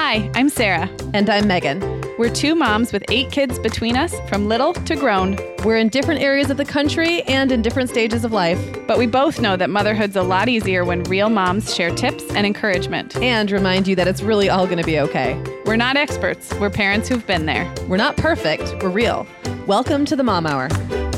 Hi, I'm Sarah. And I'm Megan. We're two moms with 8 kids between us, from little to grown. We're in different areas of the country and in different stages of life. But we both know that motherhood's a lot easier when real moms share tips and encouragement. And remind you that it's really all going to be okay. We're not experts. We're parents who've been there. We're not perfect. We're real. Welcome to the Mom Hour.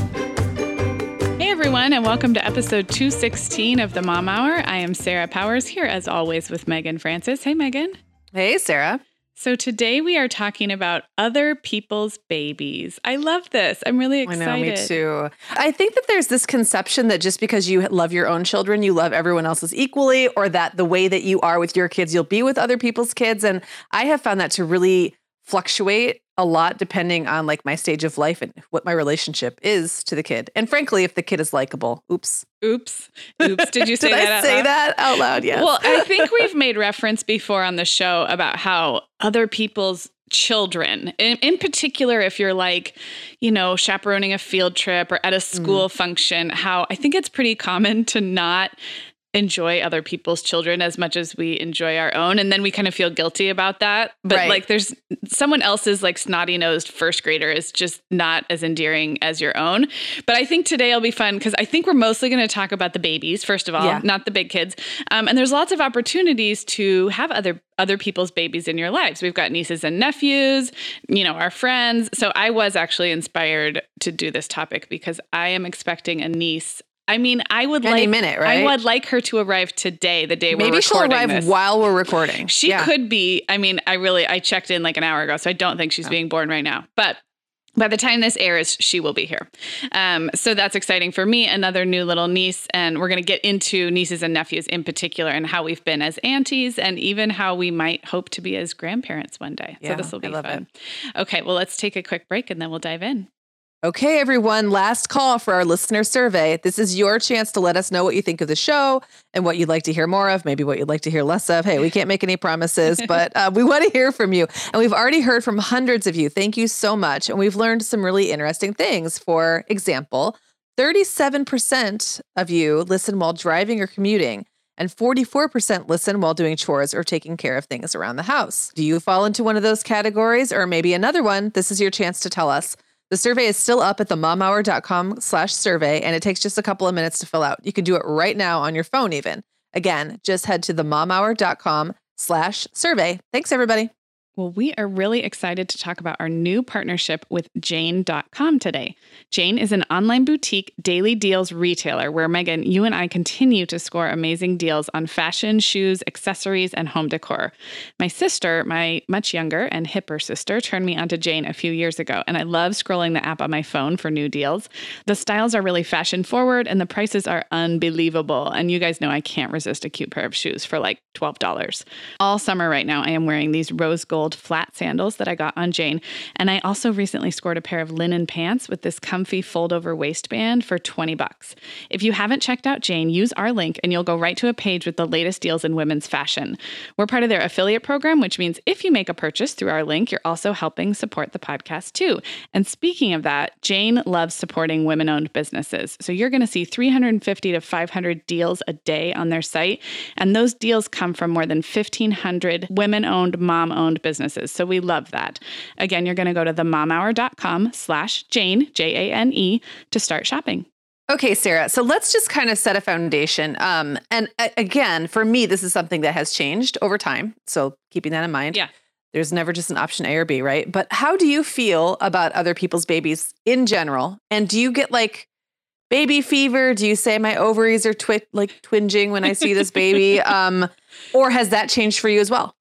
Hey everyone, and welcome to episode 216 of the Mom Hour. I am Sarah Powers, here as always with Megan Francis. Hey Megan. Hey Sarah. So today we are talking about other people's babies. I love this. I'm really excited. I know, me too. I think that there's this conception that just because you love your own children, you love everyone else's equally, or that the way that you are with your kids, you'll be with other people's kids. And I have found that to really fluctuate a lot depending on like my stage of life and what my relationship is to the kid. And frankly, if the kid is likable. Oops. Did you say Did that I out say loud? that out loud? Yes. Well, I think we've made reference before on the show about how other people's children, in particular, if you're like, chaperoning a field trip or at a school function, how I think it's pretty common to not enjoy other people's children as much as we enjoy our own. And then we kind of feel guilty about that. But Right. like there's someone else's like snotty-nosed first grader is just not as endearing as your own. But I think today will be fun because I think we're mostly going to talk about the babies, first of all, not the big kids. And there's lots of opportunities to have other people's babies in your lives. We've got nieces and nephews, our friends. So I was actually inspired to do this topic because I am expecting a niece. I mean, I would Any minute, right? I would like her to arrive today, the day we're Maybe she'll recording arrive this. while we're recording. She could be. I mean, I checked in like an hour ago, so I don't think she's being born right now. But by the time this airs, she will be here. So that's exciting for me, another new little niece. And we're going to get into nieces and nephews in particular and how we've been as aunties and even how we might hope to be as grandparents one day. So this will be fun. Okay, well, let's take a quick break and then we'll dive in. Okay, everyone, last call for our listener survey. This is your chance to let us know what you think of the show and what you'd like to hear more of, maybe what you'd like to hear less of. Hey, we can't make any promises, but we want to hear from you. And we've already heard from hundreds of you. Thank you so much. And we've learned some really interesting things. For example, 37% of you listen while driving or commuting, and 44% listen while doing chores or taking care of things around the house. Do you fall into one of those categories or maybe another one? This is your chance to tell us. The survey is still up at themomhour.com/survey, and it takes just a couple of minutes to fill out. You can do it right now on your phone even. Again, just head to themomhour.com/survey. Thanks, everybody. Well, we are really excited to talk about our new partnership with Jane.com today. Jane is an online boutique daily deals retailer where, Megan, you and I continue to score amazing deals on fashion, shoes, accessories, and home decor. My sister, my much younger and hipper sister, turned me onto Jane a few years ago, and I love scrolling the app on my phone for new deals. The styles are really fashion forward, and the prices are unbelievable. And you guys know I can't resist a cute pair of shoes for like $12. All summer right now, I am wearing these rose gold flat sandals that I got on Jane. And I also recently scored a pair of linen pants with this comfy fold-over waistband for $20. If you haven't checked out Jane, use our link and you'll go right to a page with the latest deals in women's fashion. We're part of their affiliate program, which means if you make a purchase through our link, you're also helping support the podcast too. And speaking of that, Jane loves supporting women-owned businesses. So you're going to see 350 to 500 deals a day on their site. And those deals come from more than 1,500 women-owned, mom-owned businesses. So we love that. Again, you're going to go to themomhour.com/Jane, Jane, to start shopping. Okay, Sarah. So let's just kind of set a foundation. Again, for me, this is something that has changed over time. So keeping that in mind. Yeah. There's never just an option A or B, right? But how do you feel about other people's babies in general? And do you get like baby fever? Do you say my ovaries are twinging when I see this baby? Or has that changed for you as well?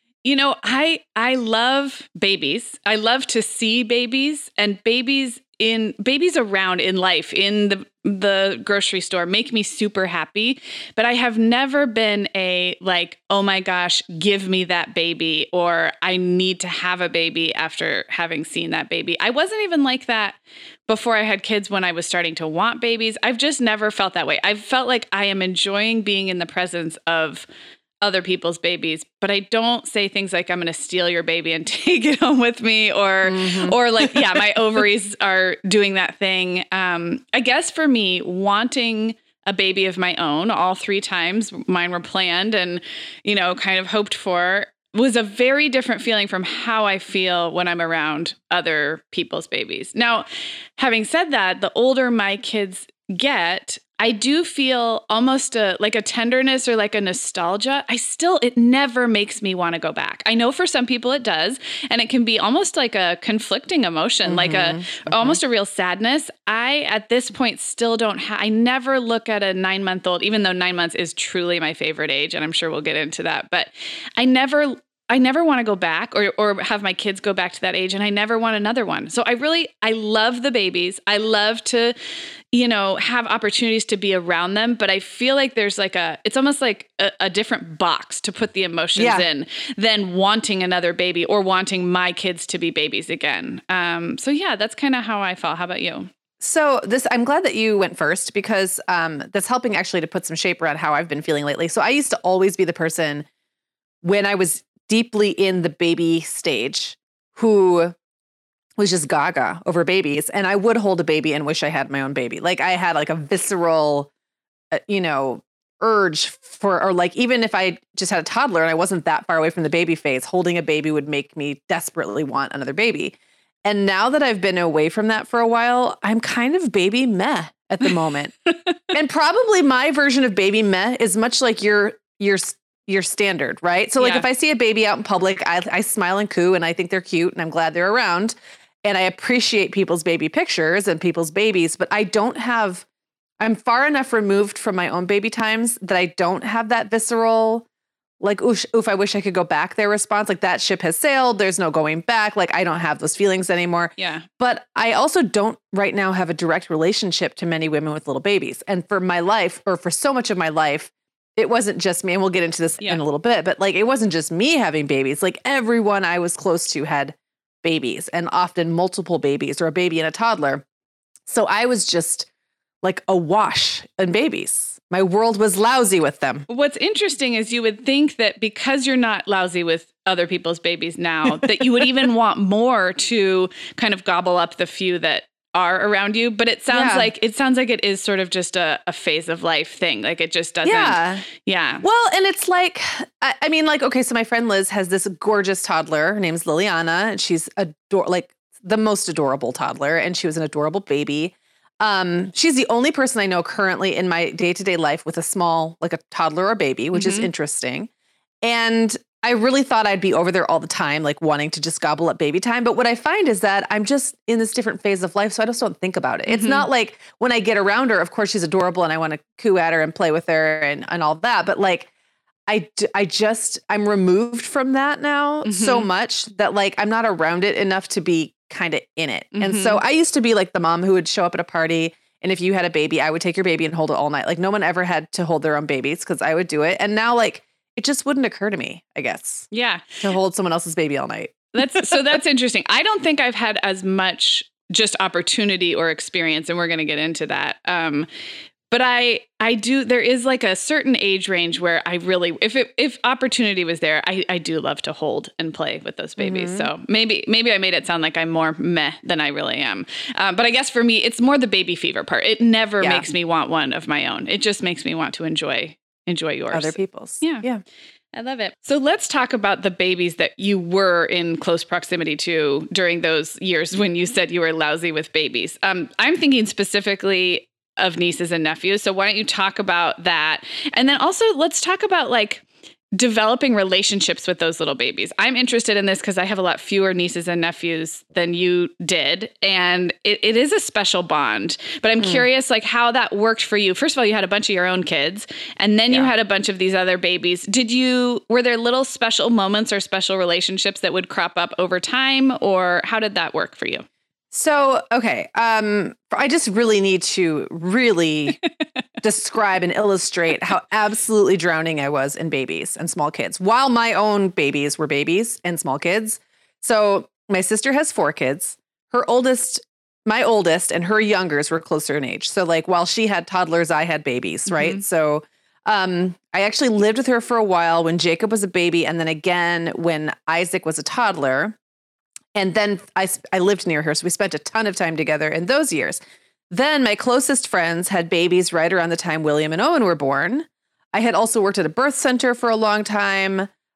I love babies. I love to see babies, and babies around in life, in the grocery store, make me super happy. But I have never been a like, oh my gosh, give me that baby, or I need to have a baby after having seen that baby. I wasn't even like that before I had kids when I was starting to want babies. I've just never felt that way. I've felt like I am enjoying being in the presence of other people's babies, but I don't say things like I'm going to steal your baby and take it home with me, or like, yeah, my ovaries are doing that thing. I guess for me, wanting a baby of my own, all 3 times mine were planned and, kind of hoped for, was a very different feeling from how I feel when I'm around other people's babies. Now, having said that, the older my kids get, I do feel almost like a tenderness or like a nostalgia. It never makes me want to go back. I know for some people it does, and it can be almost like a conflicting emotion, like almost a real sadness. I, at this point, still I never look at a 9-month-old, even though 9 months is truly my favorite age, and I'm sure we'll get into that, but I never want to go back or have my kids go back to that age, and I never want another one. So I love the babies. I love to, have opportunities to be around them, but I feel like there's it's almost like a different box to put the emotions in than wanting another baby or wanting my kids to be babies again. So yeah, that's kind of how I felt. How about you? So I'm glad that you went first because that's helping actually to put some shape around how I've been feeling lately. So I used to always be the person when I was deeply in the baby stage who was just gaga over babies. And I would hold a baby and wish I had my own baby. Like I had like a visceral, urge or like, even if I just had a toddler and I wasn't that far away from the baby phase, holding a baby would make me desperately want another baby. And now that I've been away from that for a while, I'm kind of baby meh at the moment. And probably my version of baby meh is much like your standard, right? So like if I see a baby out in public, I smile and coo and I think they're cute and I'm glad they're around. And I appreciate people's baby pictures and people's babies, but I'm far enough removed from my own baby times that I don't have that visceral, like, oof, I wish I could go back there response. Like that ship has sailed. There's no going back. Like I don't have those feelings anymore. Yeah. But I also don't right now have a direct relationship to many women with little babies. And for my life, or for so much of my life, it wasn't just me, and we'll get into this in a little bit, but like, it wasn't just me having babies. Like everyone I was close to had babies and often multiple babies or a baby and a toddler. So I was just like awash in babies. My world was lousy with them. What's interesting is you would think that because you're not lousy with other people's babies now, that you would even want more to kind of gobble up the few that are around you, but it sounds like it is sort of just a phase of life thing. Like it just doesn't. Yeah. Well, and it's like, I mean, like, okay, so my friend Liz has this gorgeous toddler. Her name's Liliana, and she's like the most adorable toddler, and she was an adorable baby. She's the only person I know currently in my day-to-day life with a small, like a toddler or baby, which is interesting. And I really thought I'd be over there all the time, like wanting to just gobble up baby time. But what I find is that I'm just in this different phase of life, so I just don't think about it. It's not like when I get around her, of course she's adorable and I want to coo at her and play with her and all that. But like, I'm removed from that now so much that like, I'm not around it enough to be kind of in it. And so I used to be like the mom who would show up at a party, and if you had a baby, I would take your baby and hold it all night. Like no one ever had to hold their own babies because I would do it. And now like, it just wouldn't occur to me, I guess. Yeah. To hold someone else's baby all night. That's interesting. I don't think I've had as much just opportunity or experience, and we're going to get into that. But I do, there is like a certain age range where I really, if opportunity was there, I do love to hold and play with those babies. So maybe I made it sound like I'm more meh than I really am. But I guess for me, it's more the baby fever part. It never makes me want one of my own. It just makes me want to enjoy yours. Other people's. Yeah. I love it. So let's talk about the babies that you were in close proximity to during those years when you said you were lousy with babies. I'm thinking specifically of nieces and nephews. So why don't you talk about that? And then also let's talk about like developing relationships with those little babies. I'm interested in this because I have a lot fewer nieces and nephews than you did. And it is a special bond, but I'm curious like how that worked for you. First of all, you had a bunch of your own kids, and then you had a bunch of these other babies. Were there little special moments or special relationships that would crop up over time, or how did that work for you? So, okay. I just really need to describe and illustrate how absolutely drowning I was in babies and small kids while my own babies were babies and small kids. So my sister has 4 kids. My oldest and her youngers were closer in age. So like while she had toddlers, I had babies, right? So I actually lived with her for a while when Jacob was a baby, and then again when Isaac was a toddler. And then I lived near her, so we spent a ton of time together in those years. Then my closest friends had babies right around the time William and Owen were born. I had also worked at a birth center for a long time.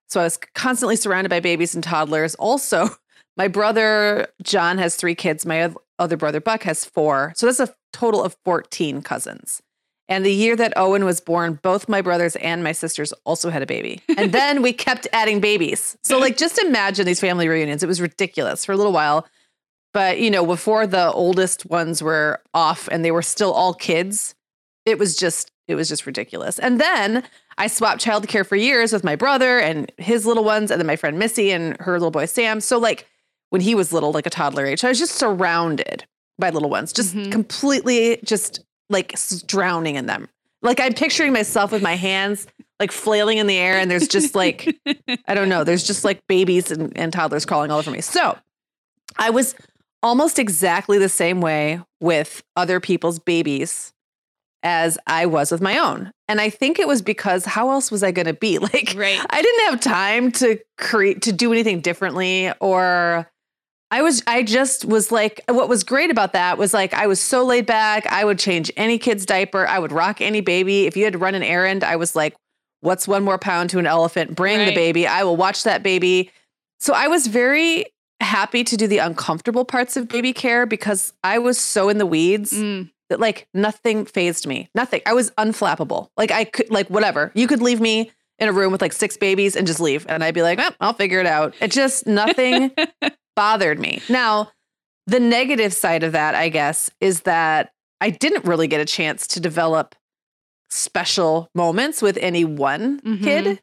So I was constantly surrounded by babies and toddlers. Also, my brother, John, has 3 kids. My other brother, Buck, has 4. So that's a total of 14 cousins. And the year that Owen was born, both my brothers and my sisters also had a baby. And then we kept adding babies. So like, just imagine these family reunions. It was ridiculous for a little while. But, before the oldest ones were off and they were still all kids, it was just ridiculous. And then I swapped childcare for years with my brother and his little ones, and then my friend Missy and her little boy Sam. So like when he was little, like a toddler age, so I was just surrounded by little ones, just completely just like drowning in them. Like I'm picturing myself with my hands like flailing in the air, and there's just like, I don't know, there's just like babies and toddlers crawling all over me. So I was almost exactly the same way with other people's babies as I was with my own. And I think it was because how else was I going to be? Like, I didn't have time to do anything differently, or I just was like, what was great about that was like, I was so laid back. I would change any kid's diaper. I would rock any baby. If you had to run an errand, I was like, what's 1 more pound to an elephant? Bring the baby. I will watch that baby. So I was very happy to do the uncomfortable parts of baby care because I was so in the weeds that like nothing fazed me. Nothing. I was unflappable. Like I could, like whatever. You could leave me in a room with like 6 babies and just leave. And I'd be like, I'll figure it out. It just, nothing bothered me. Now, the negative side of that, I guess, is that I didn't really get a chance to develop special moments with any one kid.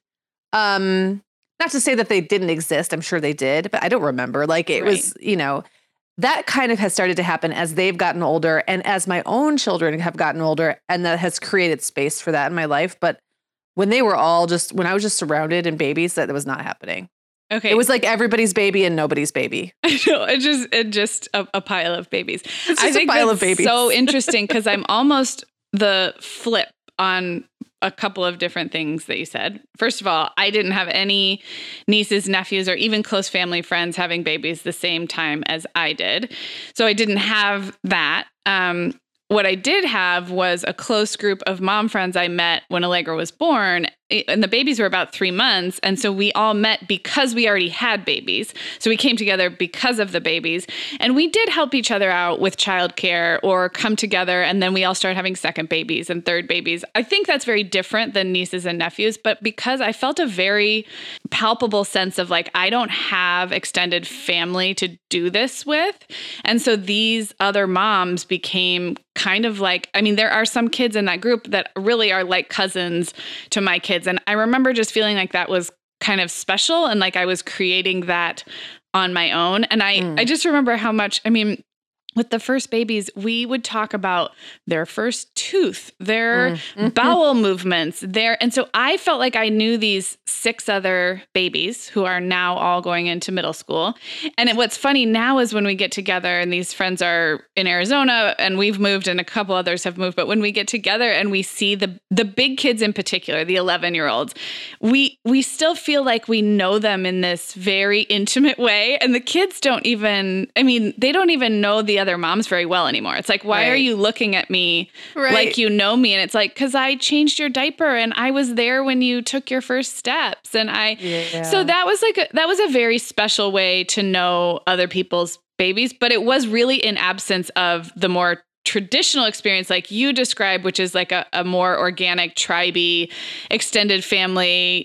Not to say that they didn't exist. I'm sure they did, but I don't remember. Like it was, that kind of has started to happen as they've gotten older and as my own children have gotten older, and that has created space for that in my life. But when they were all when I was just surrounded in babies, that was not happening. Okay. It was like everybody's baby and nobody's baby. I know. It just a pile of babies. It's just a pile of babies. So interesting because I'm almost the flip on a couple of different things that you said. First of all, I didn't have any nieces, nephews, or even close family friends having babies the same time as I did. So I didn't have that. What I did have was a close group of mom friends I met when Allegra was born, and the babies were about 3 months. And so we all met because we already had babies. So we came together because of the babies, and we did help each other out with childcare or come together. And then we all started having second babies and third babies. I think that's very different than nieces and nephews, but because I felt a very palpable sense of like, I don't have extended family to do this with. And so these other moms became kind of like, I mean, there are some kids in that group that really are like cousins to my kids. And I remember just feeling like that was kind of special and like I was creating that on my own. And I just remember how much, I mean, with the first babies, we would talk about their first tooth, their bowel movements, and so I felt like I knew these 6 other babies who are now all going into middle school. And what's funny now is when we get together, and these friends are in Arizona, and we've moved, and a couple others have moved. But when we get together and we see the big kids in particular, the 11-year-olds, we still feel like we know them in this very intimate way, and the kids don't even know the other moms very well anymore. It's like, why are you looking at me like you know me? And it's like, because I changed your diaper and I was there when you took your first steps. And so that was a very special way to know other people's babies, but it was really in absence of the more traditional experience like you described, which is like a more organic, tribe-y, extended family,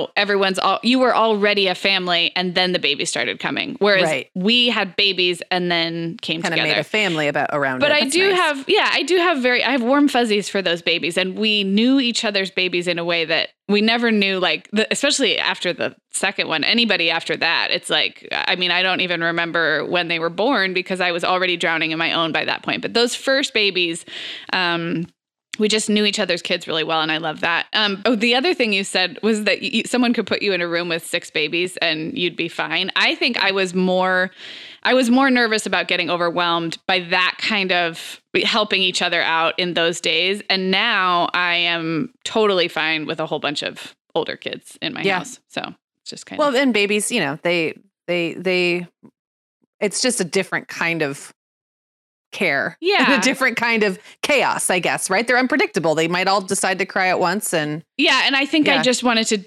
you were already a family and then the babies started coming. Whereas we had babies and then came together. Kind of made a family around but it. I have warm fuzzies for those babies, and we knew each other's babies in a way that we never knew, especially after the second one, anybody after that. It's like, I mean, I don't even remember when they were born because I was already drowning in my own by that point. But those first babies, we just knew each other's kids really well. And I love that. The other thing you said was that someone could put you in a room with 6 babies and you'd be fine. I think I was more nervous about getting overwhelmed by that kind of helping each other out in those days. And now I am totally fine with a whole bunch of older kids in my house. So it's just kind of. Well, and babies, they it's just a different kind of care. Yeah. A different kind of chaos, I guess, right? They're unpredictable. They might all decide to cry at once. And yeah. And I think I just wanted to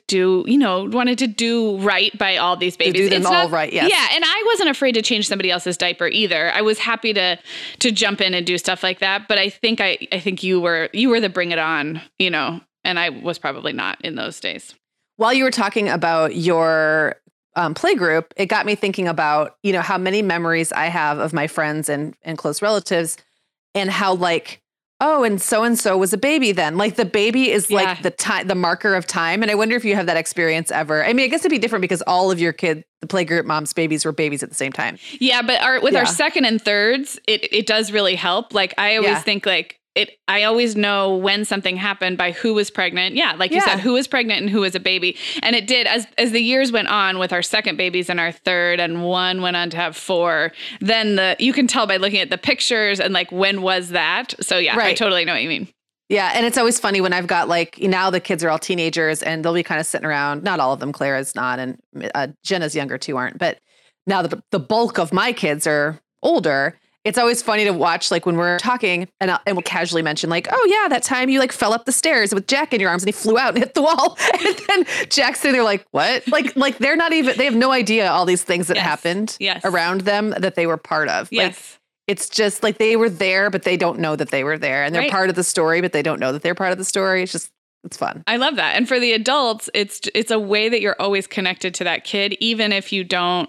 do right by all these babies. To do them all right, yes. Yeah. And I wasn't afraid to change somebody else's diaper either. I was happy to jump in and do stuff like that. But I think you were the bring it on, and I was probably not in those days. While you were talking about your play group, it got me thinking about, how many memories I have of my friends and close relatives, and how and so was a baby then. Like the baby is like the marker of time. And I wonder if you have that experience ever. I mean, I guess it'd be different because all of your kids, the play group moms' babies, were babies at the same time. Yeah, but our second and thirds, it does really help. Like I always think I always know when something happened by who was pregnant. Yeah. Like you said, who was pregnant and who was a baby. And it did, as the years went on with our second babies and our third, and one went on to have 4, then you can tell by looking at the pictures and when was that? So yeah, right. I totally know what you mean. Yeah. And it's always funny when I've got now the kids are all teenagers and they'll be kind of sitting around. Not all of them. Clara's not. And Jenna's younger too aren't. But now the bulk of my kids are older. It's always funny to watch, when we're talking and we'll casually mention oh yeah, that time you fell up the stairs with Jack in your arms and he flew out and hit the wall. And then Jack's sitting there what? They're not even, they have no idea all these things that happened around them that they were part of. Yes. It's just they were there, but they don't know that they were there, and they're part of the story, but they don't know that they're part of the story. It's fun. I love that. And for the adults, it's a way that you're always connected to that kid, even if you don't,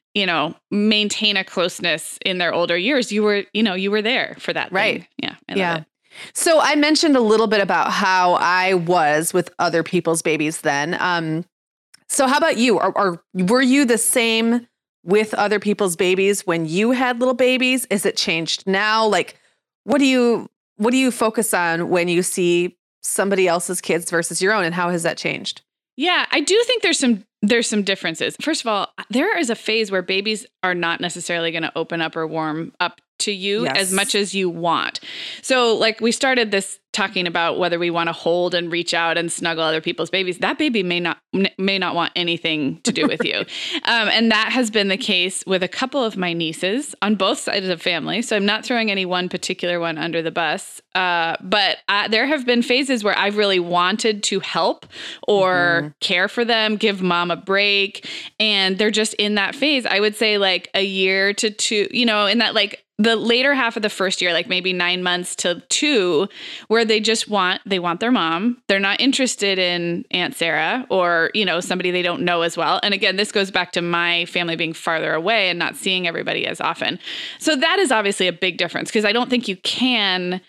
maintain a closeness in their older years. You were there for that. Right. Thing. Yeah. I love it. So I mentioned a little bit about how I was with other people's babies then. So how about you? Or were you the same with other people's babies when you had little babies? Is it changed now? What do you focus on when you see somebody else's kids versus your own, and how has that changed? Yeah, I do think there's some differences. First of all, there is a phase where babies are not necessarily going to open up or warm up to you as much as you want. So we started this talking about whether we want to hold and reach out and snuggle other people's babies. That baby may not want anything to do with you. And that has been the case with a couple of my nieces on both sides of the family. So I'm not throwing any one particular one under the bus. But there have been phases where I've really wanted to help or care for them, give mom a break. And they're just in that phase. I would say a year to 2, in that the later half of the first year, maybe 9 months to 2, where they want their mom. They're not interested in Aunt Sarah or, somebody they don't know as well. And again, this goes back to my family being farther away and not seeing everybody as often. So that is obviously a big difference, because I don't think you can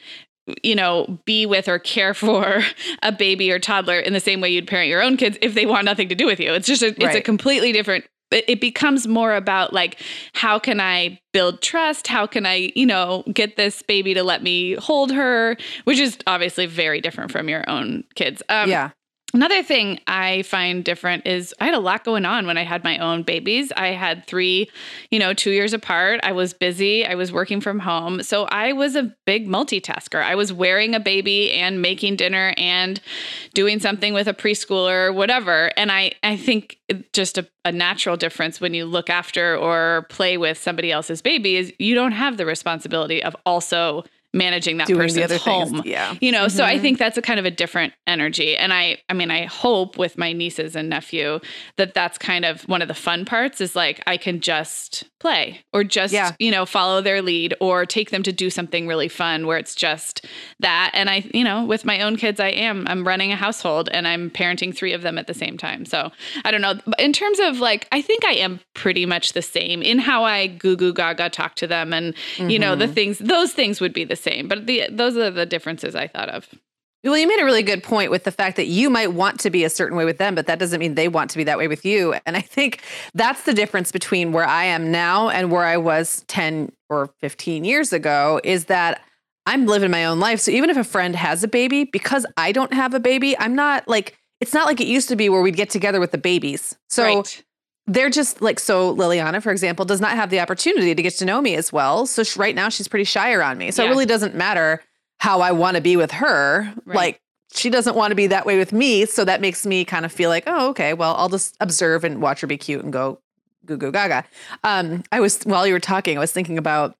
be with or care for a baby or toddler in the same way you'd parent your own kids if they want nothing to do with you. It's just it's a completely different. It becomes more about how can I build trust? How can I, get this baby to let me hold her, which is obviously very different from your own kids. Another thing I find different is I had a lot going on when I had my own babies. I had 3, 2 years apart. I was busy. I was working from home. So I was a big multitasker. I was wearing a baby and making dinner and doing something with a preschooler, whatever. And I think just a natural difference when you look after or play with somebody else's baby is you don't have the responsibility of also managing that person's home. Yeah. So I think that's a kind of a different energy. And I hope with my nieces and nephew that that's kind of one of the fun parts is I can just play or just, follow their lead or take them to do something really fun where it's just that. And I, with my own kids, I'm running a household and I'm parenting 3 of them at the same time. So I don't know. In terms of I think I am pretty much the same in how I goo goo gaga talk to them. And, those things would be the same, but those are the differences I thought of. Well, you made a really good point with the fact that you might want to be a certain way with them, but that doesn't mean they want to be that way with you. And I think that's the difference between where I am now and where I was 10 or 15 years ago, is that I'm living my own life. So even if a friend has a baby, because I don't have a baby, I'm not it's not like it used to be where we'd get together with the babies. So they're just so Liliana, for example, does not have the opportunity to get to know me as well. So right now she's pretty shy around me. So it really doesn't matter how I want to be with her. She doesn't want to be that way with me. So that makes me kind of feel oh, okay, well, I'll just observe and watch her be cute and go goo goo gaga. While you were talking, I was thinking about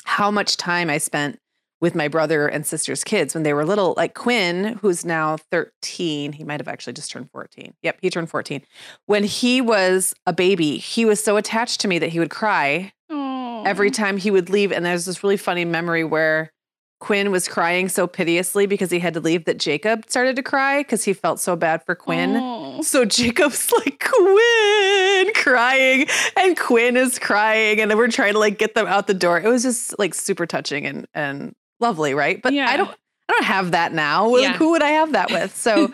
how much time I spent with my brother and sister's kids when they were little. Like Quinn, who's now 13, he might have actually just turned 14. Yep, he turned 14. When he was a baby, he was so attached to me that he would cry every time he would leave. And there's this really funny memory where Quinn was crying so piteously because he had to leave that Jacob started to cry because he felt so bad for Quinn. Oh. So Jacob's like, Quinn, crying, and Quinn is crying, and then we're trying to like get them out the door. It was just like super touching and lovely, right? But Yeah. I don't have that now. Like, Yeah. who would I have that with? So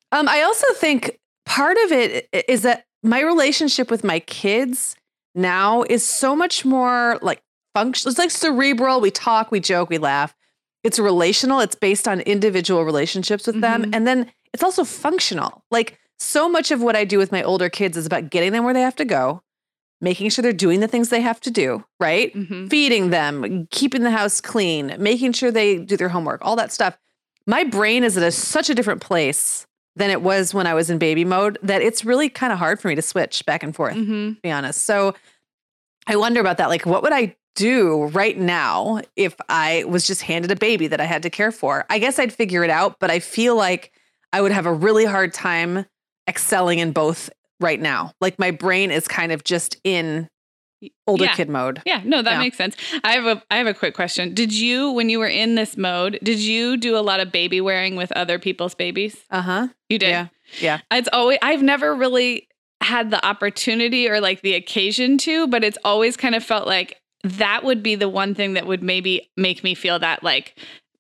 I also think part of it is that my relationship with my kids now is so much more like functional. It's like cerebral. We talk, we joke, we laugh. It's relational. It's based on individual relationships with them. And then it's also functional. Like so much of what I do with my older kids is about getting them where they have to go, making sure they're doing the things they have to do, right? Feeding them, keeping the house clean, making sure they do their homework, all that stuff. My brain is at such a different place than it was when I was in baby mode that it's really kind of hard for me to switch back and forth, to be honest. So I wonder about that. Like, what would I do right now if I was just handed a baby that I had to care for? I guess I'd figure it out, but I feel like I would have a really hard time excelling in both right now. Like my brain is kind of just in older kid mode. Yeah, no, that makes sense. I have a quick question. Did you, when you were in this mode, did you do a lot of baby wearing with other people's babies? You did? Yeah. I've never really had the opportunity or like the occasion to, but it's always kind of felt like that would be the one thing that would maybe make me feel that like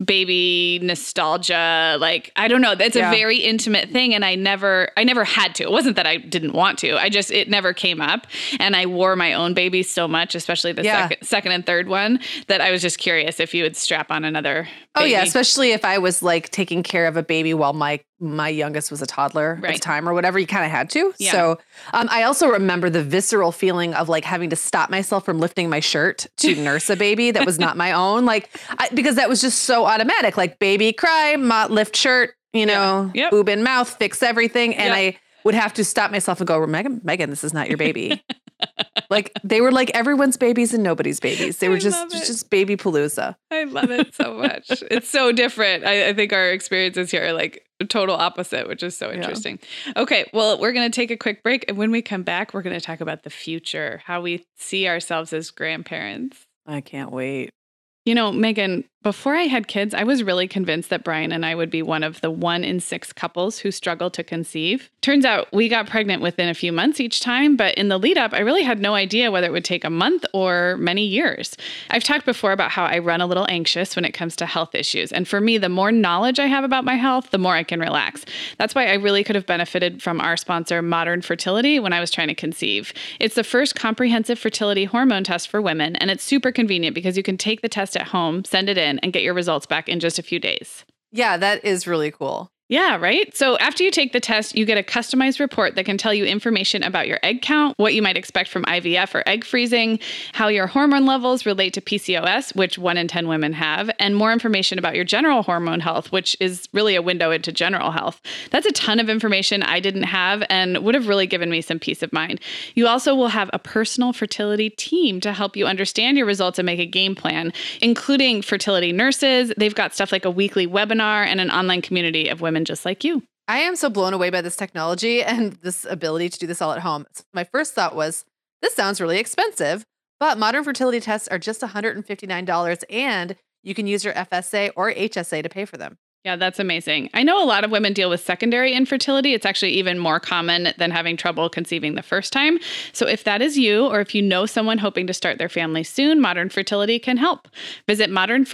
baby nostalgia. Like, I don't know. That's a very intimate thing. And I never had to. It wasn't that I didn't want to. It never came up. And I wore my own babies so much, especially the second and third one, that I was just curious if you would strap on another baby. Oh yeah. Especially if I was like taking care of a baby while my youngest was a toddler at the time or whatever, you kind of had to. Yeah. So I also remember the visceral feeling of like having to stop myself from lifting my shirt to nurse a baby that was not my own. Like, because that was just so automatic, like baby cry, lift shirt, boob in mouth, fix everything. And I would have to stop myself and go, Megan, this is not your baby. Like they were like everyone's babies and nobody's babies. They were just baby palooza. I love it so much. It's so different. I think our experiences here are like total opposite, which is so interesting. Okay, well, we're going to take a quick break. And when we come back, we're going to talk about the future, how we see ourselves as grandparents. I can't wait. You know, Megan, before I had kids, I was really convinced that Brian and I would be one of the 1 in 6 couples who struggle to conceive. Turns out we got pregnant within a few months each time, but in the lead up, I really had no idea whether it would take a month or many years. I've talked before about how I run a little anxious when it comes to health issues. And for me, the more knowledge I have about my health, the more I can relax. That's why I really could have benefited from our sponsor, Modern Fertility, when I was trying to conceive. It's the first comprehensive fertility hormone test for women, and it's super convenient because you can take the test at home, send it in, and get your results back in just a few days. Yeah, that is really cool. Yeah, right? So after you take the test, you get a customized report that can tell you information about your egg count, what you might expect from IVF or egg freezing, how your hormone levels relate to PCOS, which 1 in 10 women have, and more information about your general hormone health, which is really a window into general health. That's a ton of information I didn't have and would have really given me some peace of mind. You also will have a personal fertility team to help you understand your results and make a game plan, including fertility nurses. They've got stuff like a weekly webinar and an online community of women just like you. I am so blown away by this technology and this ability to do this all at home. My first thought was, this sounds really expensive, but modern fertility tests are just $159 and you can use your FSA or HSA to pay for them. Yeah, that's amazing. I know a lot of women deal with secondary infertility. It's actually even more common than having trouble conceiving the first time. So if that is you, or if you know someone hoping to start their family soon, Modern Fertility can help. Visit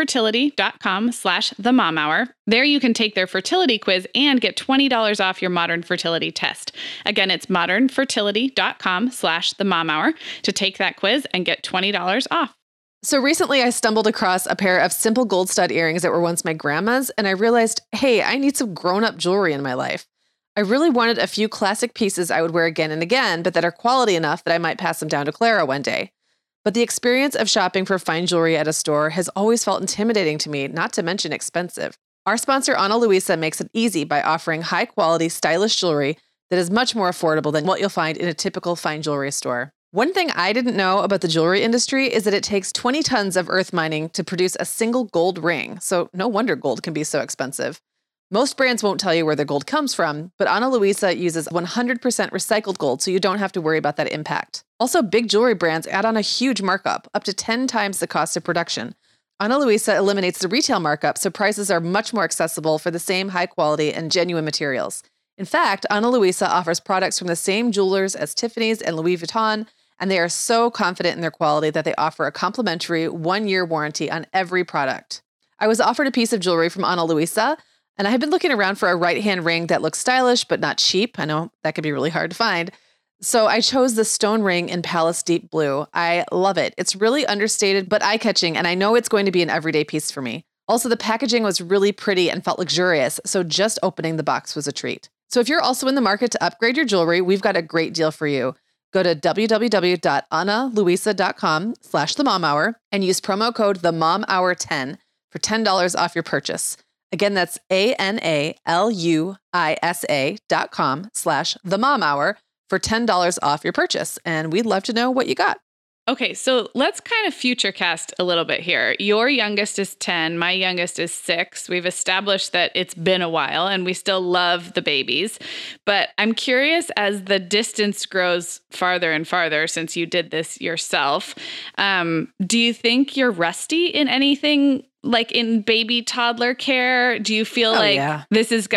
modernfertility.com/themomhour. There you can take their fertility quiz and get $20 off your Modern Fertility test. Again, it's modernfertility.com/themomhour to take that quiz and get $20 off. So recently I stumbled across a pair of simple gold stud earrings that were once my grandma's, and I realized, hey, I need some grown-up jewelry in my life. I really wanted a few classic pieces I would wear again and again, but that are quality enough that I might pass them down to Clara one day. But the experience of shopping for fine jewelry at a store has always felt intimidating to me, not to mention expensive. Our sponsor, Ana Luisa, makes it easy by offering high-quality, stylish jewelry that is much more affordable than what you'll find in a typical fine jewelry store. One thing I didn't know about the jewelry industry is that it takes 20 tons of earth mining to produce a single gold ring. So no wonder gold can be so expensive. Most brands won't tell you where their gold comes from, but Ana Luisa uses 100% recycled gold, so you don't have to worry about that impact. Also, big jewelry brands add on a huge markup, up to 10 times the cost of production. Ana Luisa eliminates the retail markup, so prices are much more accessible for the same high quality and genuine materials. In fact, Ana Luisa offers products from the same jewelers as Tiffany's and Louis Vuitton, and they are so confident in their quality that they offer a complimentary 1-year warranty on every product. I was offered a piece of jewelry from Ana Luisa, and I had been looking around for a right-hand ring that looks stylish but not cheap. I know that could be really hard to find. So I chose the stone ring in Palace Deep Blue. I love it. It's really understated but eye-catching, and I know it's going to be an everyday piece for me. Also, the packaging was really pretty and felt luxurious, so just opening the box was a treat. So if you're also in the market to upgrade your jewelry, we've got a great deal for you. Go to www.analuisa.com/themomhour and use promo code TheMomHour10 for $10 off your purchase. Again, that's analuisa.com/themomhour for $10 off your purchase. And we'd love to know what you got. Okay, so let's kind of future cast a little bit here. Your youngest is 10, my youngest is 6. We've established that it's been a while and we still love the babies. But I'm curious, as the distance grows farther and farther since you did this yourself, do you think you're rusty in anything like in baby toddler care? Do you feel this is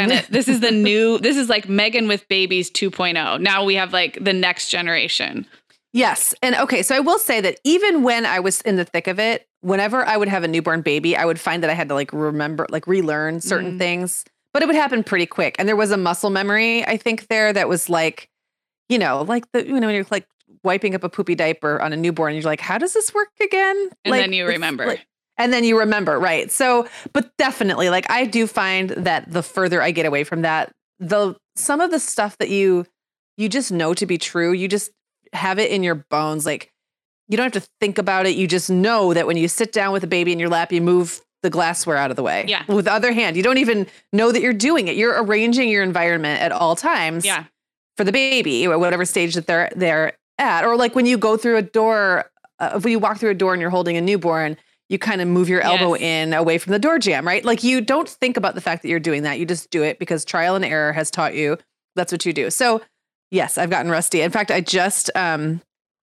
like Megan with Babies 2.0? Now we have like the next generation. Yes. And okay, so I will say that even when I was in the thick of it, whenever I would have a newborn baby, I would find that I had to relearn certain things, but it would happen pretty quick. And there was a muscle memory, I think, there that was like, when you're like wiping up a poopy diaper on a newborn, you're like, how does this work again? And then you remember. And then you remember, right? So, but definitely, like, I do find that the further I get away from that, some of the stuff that you just know to be true, you just have it in your bones. Like, you don't have to think about it. You just know that when you sit down with a baby in your lap, you move the glassware out of the way. Yeah. With the other hand, you don't even know that you're doing it. You're arranging your environment at all times. Yeah. For the baby, or whatever stage that they're at. Or like when you go through a door, when you walk through a door and you're holding a newborn, you kind of move your elbow in away from the door jamb, right? Like, you don't think about the fact that you're doing that. You just do it because trial and error has taught you that's what you do. So yes, I've gotten rusty. In fact, I just I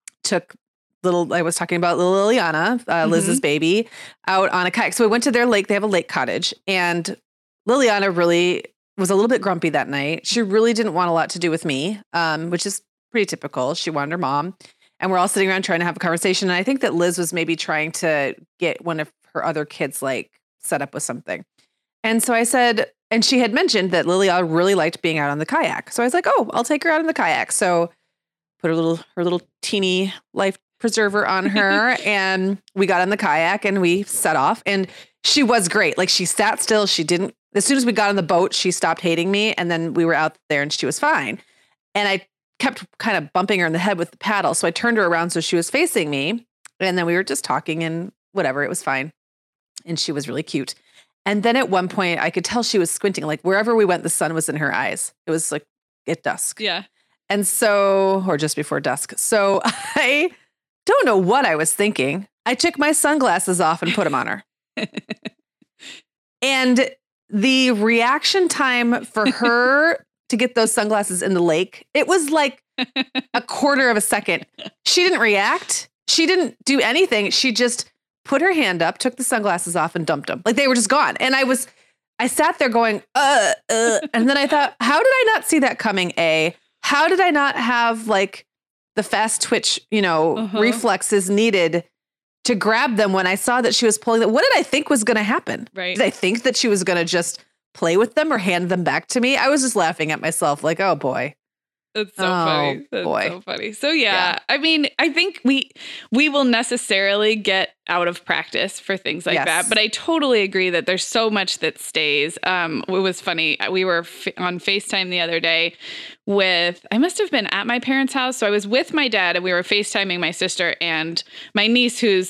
was talking about little Liliana, Liz's baby, out on a kayak. So we went to their lake. They have a lake cottage. And Liliana really was a little bit grumpy that night. She really didn't want a lot to do with me, which is pretty typical. She wanted her mom. And we're all sitting around trying to have a conversation. And I think that Liz was maybe trying to get one of her other kids like set up with something. And so I said, and she had mentioned that Lilia really liked being out on the kayak. So I was like, oh, I'll take her out on the kayak. So put her little teeny life preserver on her and we got on the kayak and we set off, and she was great. Like, she sat still. She didn't, as soon as we got on the boat, she stopped hating me. And then we were out there and she was fine. And I kept kind of bumping her in the head with the paddle. So I turned her around so she was facing me. And then we were just talking and whatever, it was fine. And she was really cute. And then at one point I could tell she was squinting, like wherever we went, the sun was in her eyes. It was like at dusk. Yeah. And so, or just before dusk. So I don't know what I was thinking. I took my sunglasses off and put them on her. And the reaction time for her to get those sunglasses in the lake, it was like a quarter of a second. She didn't react. She didn't do anything. She just put her hand up, took the sunglasses off and dumped them. Like, they were just gone. And I sat there going, and then I thought, how did I not see that coming? How did I not have like the fast twitch, reflexes needed to grab them when I saw that she was pulling them? What did I think was going to happen? Right. Did I think that she was going to just play with them or hand them back to me? I was just laughing at myself like, oh boy. That's so funny. That's boy. so funny. So yeah, I mean, I think we will necessarily get out of practice for things like Yes. that. But I totally agree that there's so much that stays. It was funny. We were on FaceTime the other day I must have been at my parents' house. So I was with my dad and we were FaceTiming my sister and my niece who's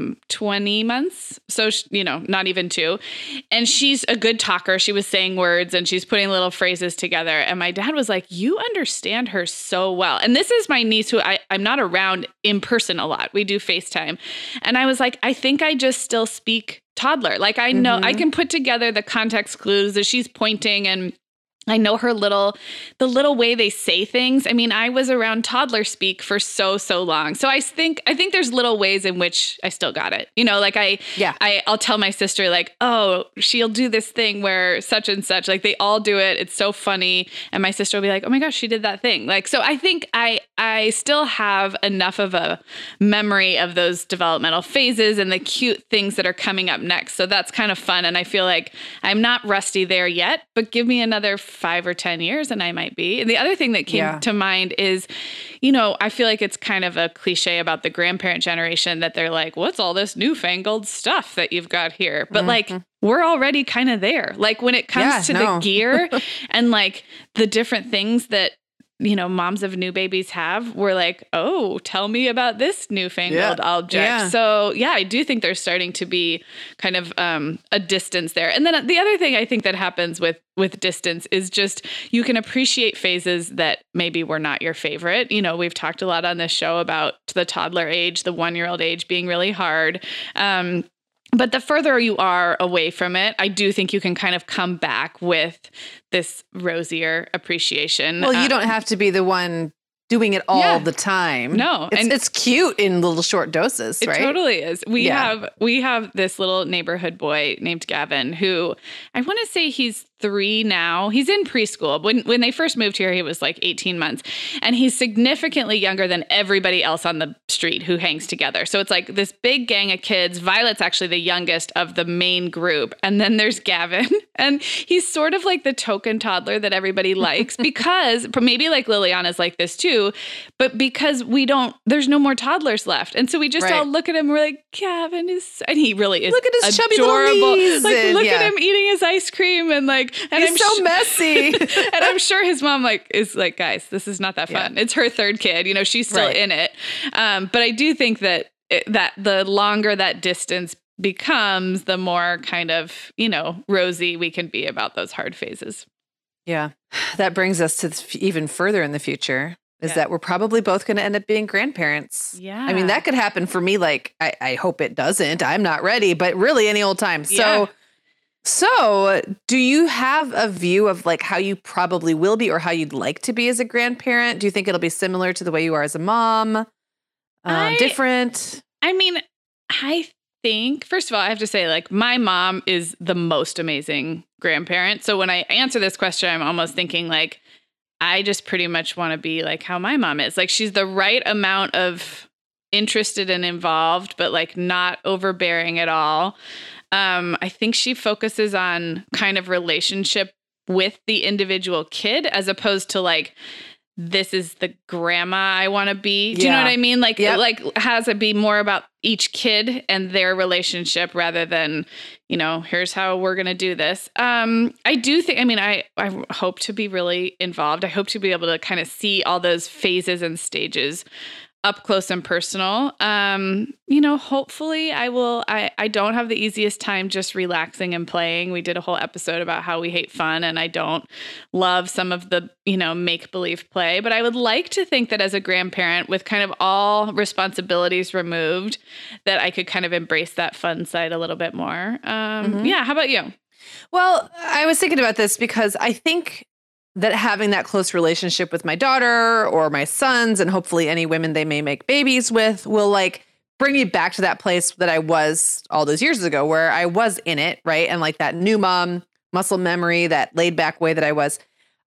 20 months. So, not even 2. And she's a good talker. She was saying words and she's putting little phrases together. And my dad was like, you understand her so well. And this is my niece who I'm not around in person a lot. We do FaceTime. And I was like, I think I just still speak toddler. Like I know I can put together the context clues as she's pointing and I know the little way they say things. I mean, I was around toddler speak for so long. So I think there's little ways in which I still got it. I'll tell my sister like, oh, she'll do this thing where such and such, like they all do it. It's so funny. And my sister will be like, oh my gosh, she did that thing. Like, so I think I still have enough of a memory of those developmental phases and the cute things that are coming up next. So that's kind of fun. And I feel like I'm not rusty there yet, but give me another 5 or 10 years and I might be. And the other thing that came to mind is, I feel like it's kind of a cliche about the grandparent generation that they're like, what's all this newfangled stuff that you've got here? But like, we're already kind of there. Like when it comes to the gear and like the different things that, moms of new babies have, we're like, oh, tell me about this newfangled object. Yeah. So I do think there's starting to be kind of a distance there. And then the other thing I think that happens with distance is just you can appreciate phases that maybe were not your favorite. We've talked a lot on this show about the toddler age, the 1-year-old age being really hard. But the further you are away from it, I do think you can kind of come back with this rosier appreciation. Well, you don't have to be the one doing it all the time. No. It's cute in little short doses, right? It totally is. We have this little neighborhood boy named Gavin who I want to say he's 3 now. He's in preschool. When they first moved here, he was like 18 months. And he's significantly younger than everybody else on the street who hangs together. So it's like this big gang of kids. Violet's actually the youngest of the main group. And then there's Gavin. And he's sort of like the token toddler that everybody likes because maybe like Liliana's like this too, but because there's no more toddlers left. And so we just all look at him. We're like, Gavin and he really is. Look at his adorable. Chubby little knees. Like, look at him eating his ice cream and like, and he's so messy. And I'm sure his mom is like, guys, this is not that fun. It's her 3rd kid. She's still in it. But I do think that the longer that distance becomes, the more kind of, rosy we can be about those hard phases. Yeah. That brings us to even further in the future is that we're probably both going to end up being grandparents. Yeah. I mean, that could happen for me. Like, I hope it doesn't. I'm not ready, but really any old time. So do you have a view of like how you probably will be or how you'd like to be as a grandparent? Do you think it'll be similar to the way you are as a mom? Different? I mean, I think, first of all, I have to say, like, my mom is the most amazing grandparent. So when I answer this question, I'm almost thinking like, I just pretty much want to be like how my mom is. Like, she's the right amount of interested and involved, but like not overbearing at all. I think she focuses on kind of relationship with the individual kid as opposed to like, this is the grandma I want to be. Do you know what I mean? Like, like has it be more about each kid and their relationship rather than, here's how we're going to do this. I do think, I hope to be really involved. I hope to be able to kind of see all those phases and stages up close and personal. Hopefully I don't have the easiest time just relaxing and playing. We did a whole episode about how we hate fun and I don't love some of the, make-believe play, but I would like to think that as a grandparent with kind of all responsibilities removed, that I could kind of embrace that fun side a little bit more. Yeah. How about you? Well, I was thinking about this because I think that having that close relationship with my daughter or my sons and hopefully any women they may make babies with will like bring me back to that place that I was all those years ago where I was in it, right? And like that new mom muscle memory, that laid back way that I was.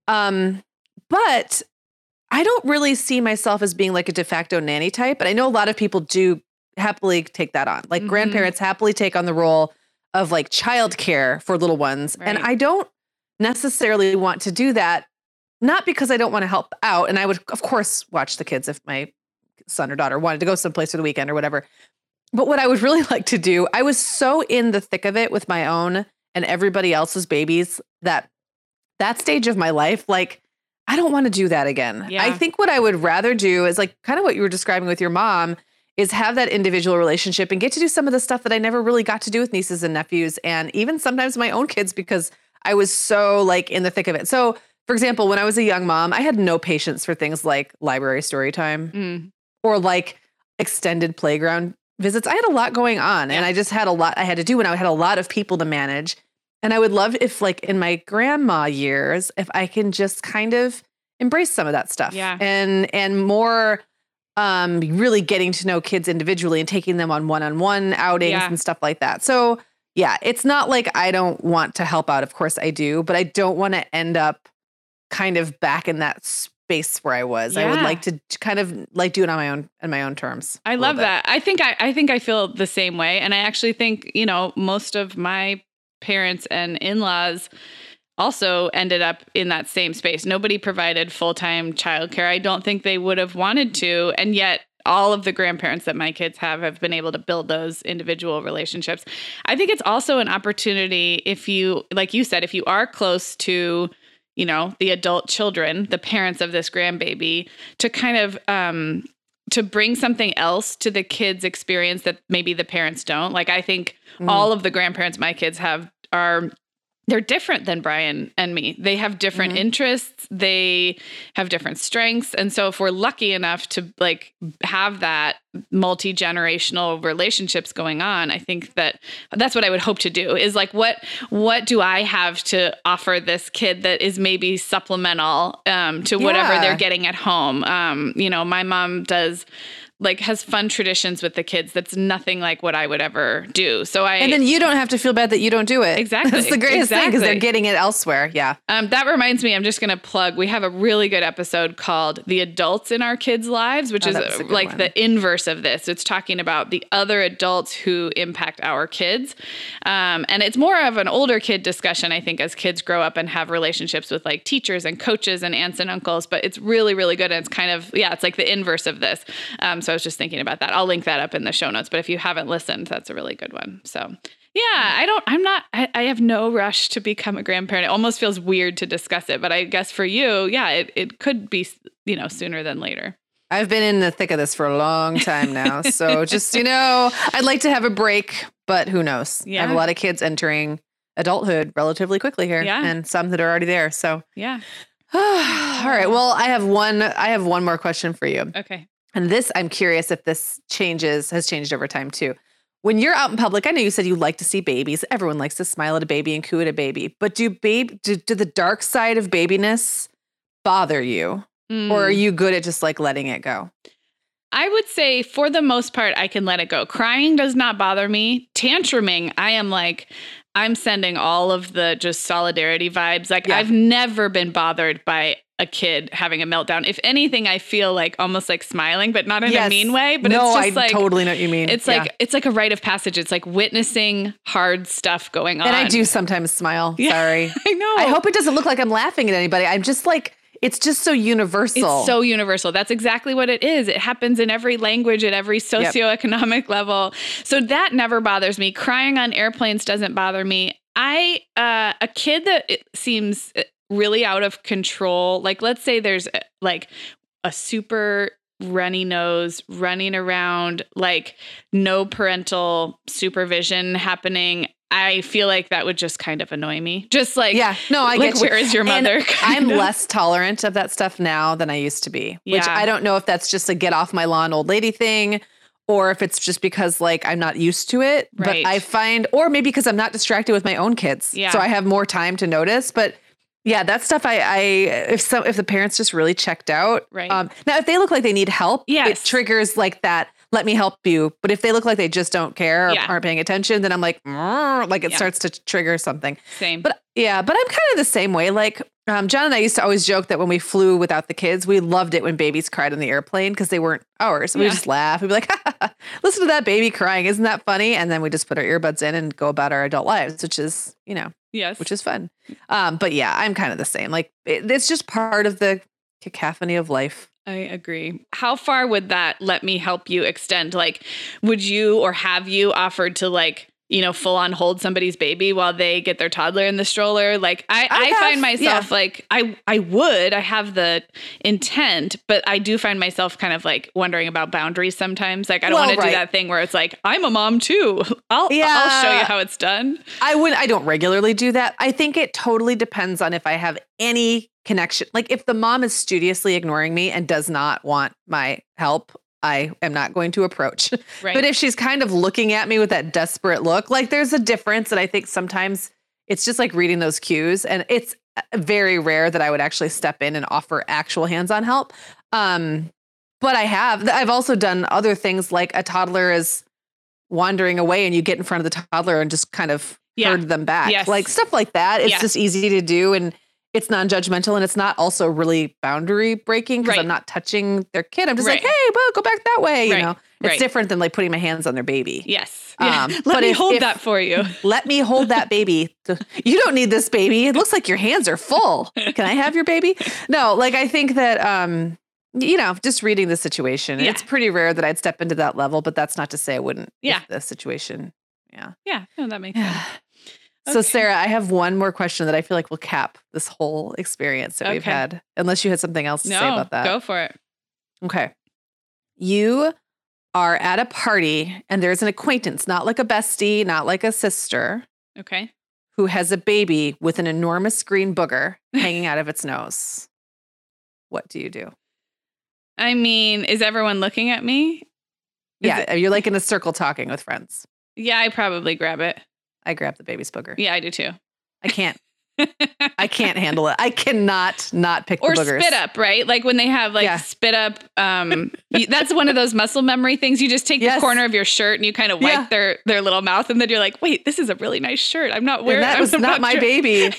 But I don't really see myself as being like a de facto nanny type, but I know a lot of people do happily take that on. Like grandparents happily take on the role of like childcare for little ones. Right. And I don't necessarily want to do that, not because I don't want to help out. And I would, of course, watch the kids if my son or daughter wanted to go someplace for the weekend or whatever. But what I would really like to do, I was so in the thick of it with my own and everybody else's babies that stage of my life, like, I don't want to do that again. Yeah. I think what I would rather do is like kind of what you were describing with your mom is have that individual relationship and get to do some of the stuff that I never really got to do with nieces and nephews and even sometimes my own kids because I was so like in the thick of it. So for example, when I was a young mom, I had no patience for things like library story time or like extended playground visits. I had a lot going on and I just had a lot I had to do and I had a lot of people to manage. And I would love if like in my grandma years, if I can just kind of embrace some of that stuff and more really getting to know kids individually and taking them on one-on-one outings and stuff like that. So yeah, it's not like I don't want to help out. Of course I do, but I don't want to end up kind of back in that space where I was. I would like to kind of like do it on my own terms. I love that. I think I feel the same way. And I actually think, most of my parents and in-laws also ended up in that same space. Nobody provided full-time childcare. I don't think they would have wanted to. And yet all of the grandparents that my kids have been able to build those individual relationships. I think it's also an opportunity if you, like you said, if you are close to, the adult children, the parents of this grandbaby, to kind of, to bring something else to the kids' experience that maybe the parents don't. Like, I think all of the grandparents my kids have they're different than Brian and me. They have different interests. They have different strengths. And so if we're lucky enough to like have that multi-generational relationships going on, I think that's what I would hope to do is like, what do I have to offer this kid that is maybe supplemental to whatever they're getting at home? My mom has fun traditions with the kids. That's nothing like what I would ever do. And then you don't have to feel bad that you don't do it. Exactly. That's the greatest thing because they're getting it elsewhere. Yeah. That reminds me, I'm just going to plug, we have a really good episode called The Adults in Our Kids' Lives, which is like the inverse of this. It's talking about the other adults who impact our kids. And it's more of an older kid discussion, I think, as kids grow up and have relationships with like teachers and coaches and aunts and uncles, but it's really, really good. And it's kind of, it's like the inverse of this. So I was just thinking about that. I'll link that up in the show notes, but if you haven't listened, that's a really good one. So I have no rush to become a grandparent. It almost feels weird to discuss it, but I guess for you, it could be, sooner than later. I've been in the thick of this for a long time now. So just, I'd like to have a break, but who knows? Yeah. I have a lot of kids entering adulthood relatively quickly here and some that are already there. So yeah. All right. Well, I have one more question for you. Okay. And this, I'm curious if this has changed over time too. When you're out in public, I know you said you like to see babies. Everyone likes to smile at a baby and coo at a baby. But do the dark side of babiness bother you? Or are you good at just like letting it go? I would say for the most part, I can let it go. Crying does not bother me. Tantruming, I'm sending all of the just solidarity vibes. Like I've never been bothered by a kid having a meltdown. If anything, I feel like almost like smiling, but not in a mean way. But it's just I totally know what you mean. It's like a rite of passage. It's like witnessing hard stuff going on. And I do sometimes smile. Yeah, sorry. I know. I hope it doesn't look like I'm laughing at anybody. I'm just like, it's just so universal. It's so universal. That's exactly what it is. It happens in every language at every socioeconomic level. So that never bothers me. Crying on airplanes doesn't bother me. A kid that it seems really out of control, like let's say there's like a super runny nose running around, like no parental supervision happening. I feel like that would just kind of annoy me. Just like, I get you. Where is your mother? I'm less tolerant of that stuff now than I used to be, which I don't know if that's just a get off my lawn old lady thing or if it's just because like I'm not used to it. Right. But I find, or maybe because I'm not distracted with my own kids. Yeah. So I have more time to notice. But yeah, that stuff if the parents just really checked out. Right. Now, if they look like they need help, it triggers like that. Let me help you. But if they look like they just don't care or aren't paying attention, then I'm like, it starts to trigger something. Same. But I'm kind of the same way. Like John and I used to always joke that when we flew without the kids, we loved it when babies cried on the airplane because they weren't ours. We would just laugh. We'd be like, listen to that baby crying. Isn't that funny? And then we just put our earbuds in and go about our adult lives, which is, which is fun. But yeah, I'm kind of the same. Like it's just part of the cacophony of life. I agree. How far would that let me help you extend? Like, would you or have you offered to like, full on hold somebody's baby while they get their toddler in the stroller? Like I find myself like, I have the intent, but I do find myself kind of like wondering about boundaries sometimes. Like I don't want to do that thing where it's like, I'm a mom too. I'll show you how it's done. I don't regularly do that. I think it totally depends on if I have any connection. Like if the mom is studiously ignoring me and does not want my help, I am not going to approach. Right. But if she's kind of looking at me with that desperate look, like there's a difference. And I think sometimes it's just like reading those cues. And it's very rare that I would actually step in and offer actual hands-on help. But I've also done other things like a toddler is wandering away and you get in front of the toddler and just kind of herd them back. Yes. Like stuff like that. It's just easy to do. And it's non-judgmental and it's not also really boundary breaking because I'm not touching their kid. I'm just like, hey, well, go back that way. You know, it's different than like putting my hands on their baby. Yes. Let me hold that for you. Let me hold that baby. You don't need this baby. It looks like your hands are full. Can I have your baby? No, like I think that, just reading the situation, it's pretty rare that I'd step into that level, but that's not to say I wouldn't. If the situation. Yeah. Yeah. No, that makes sense. So Sarah, I have one more question that I feel like will cap this whole experience that we've had, unless you had something else to say about that. Go for it. Okay. You are at a party and there's an acquaintance, not like a bestie, not like a sister. Okay. Who has a baby with an enormous green booger hanging out of its nose. What do you do? I mean, is everyone looking at me? You're like in a circle talking with friends. Yeah, I probably grab it. I grab the baby's booger. Yeah, I do too. I can't handle it. I cannot not pick the boogers. Or spit up, right? Like when they have like spit up. That's one of those muscle memory things. You just take the corner of your shirt and you kind of wipe their little mouth. And then you're like, wait, this is a really nice shirt. I'm not wearing that. Was not my baby.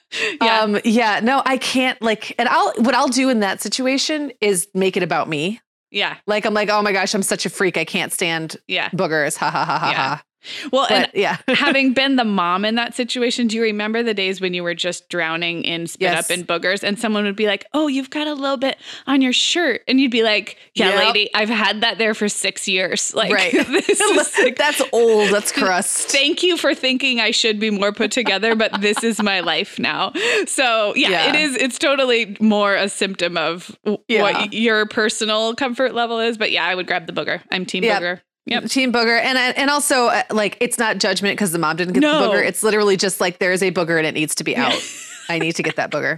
No, I can't and what I'll do in that situation is make it about me. Yeah. Like, I'm like, oh my gosh, I'm such a freak. I can't stand boogers. Ha ha ha ha ha. Well, having been the mom in that situation, do you remember the days when you were just drowning in spit up and boogers and someone would be like, oh, you've got a little bit on your shirt. And you'd be like, lady, I've had that there for 6 years. Like, this is that's old. That's crust. Thank you for thinking I should be more put together, but this is my life now. So it's totally more a symptom of what your personal comfort level is. But I would grab the booger. I'm team booger. Yep. Team booger. And also like, it's not judgment because the mom didn't get the booger. It's literally just like, there's a booger and it needs to be out. I need to get that booger.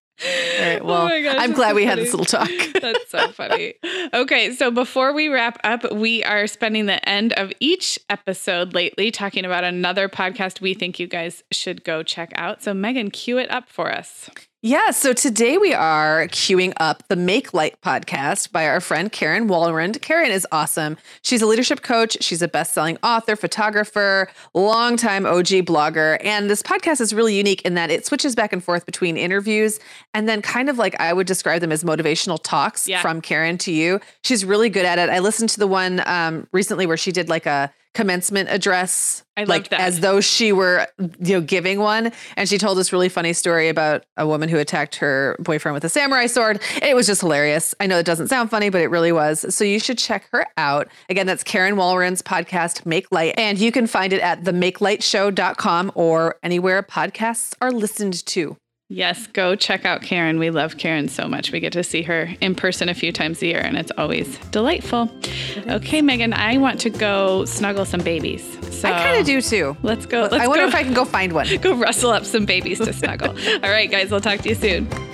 All right. Well, I'm glad we had this little talk. That's so funny. Okay. So before we wrap up, we are spending the end of each episode lately talking about another podcast we think you guys should go check out. So Megan, cue it up for us. Yeah, so today we are queuing up the Make Light podcast by our friend Karen Walrond. Karen is awesome. She's a leadership coach. She's a best-selling author, photographer, longtime OG blogger. And this podcast is really unique in that it switches back and forth between interviews and then kind of like I would describe them as motivational talks from Karen to you. She's really good at it. I listened to the one recently where she did like a commencement address, I loved that. As though she were, giving one. And she told this really funny story about a woman who attacked her boyfriend with a samurai sword. It was just hilarious. I know it doesn't sound funny, but it really was. So you should check her out. Again, that's Karen Walrond's podcast, Make Light. And you can find it at themakelightshow.com or anywhere podcasts are listened to. Yes, go check out Karen. We love Karen so much. We get to see her in person a few times a year, and it's always delightful. Okay, Megan, I want to go snuggle some babies. So I kind of do too. Let's go. I wonder if I can go find one. Go rustle up some babies to snuggle. All right, guys, we'll talk to you soon.